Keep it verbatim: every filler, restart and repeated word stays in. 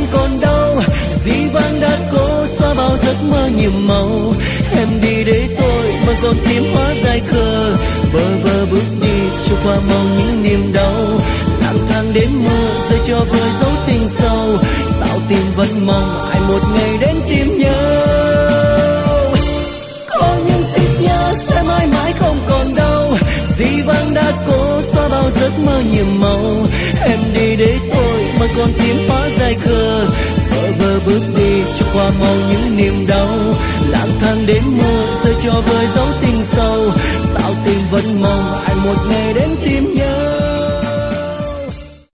không còn đâu. Dĩ vãng đã cố xóa bao giấc mơ nhiệm màu. Em đi để tôi mà còn tim hóa dài khờ. Bơ vơ bước đi cho qua mau những niềm đau. Lang thang đêm mưa rồi cho vơi dấu tình sâu. Sao tim vẫn mong ai một ngày đến tìm nhau. Có những tiếc nhớ sẽ mãi mãi không còn đâu. Dĩ vãng đã cố xóa bao giấc mơ nhiệm màu. Em đi để tôi mà còn tim hóa dài khờ. Bơ vơ bước đi cho qua mau những niềm đau. Lang thang đêm mưa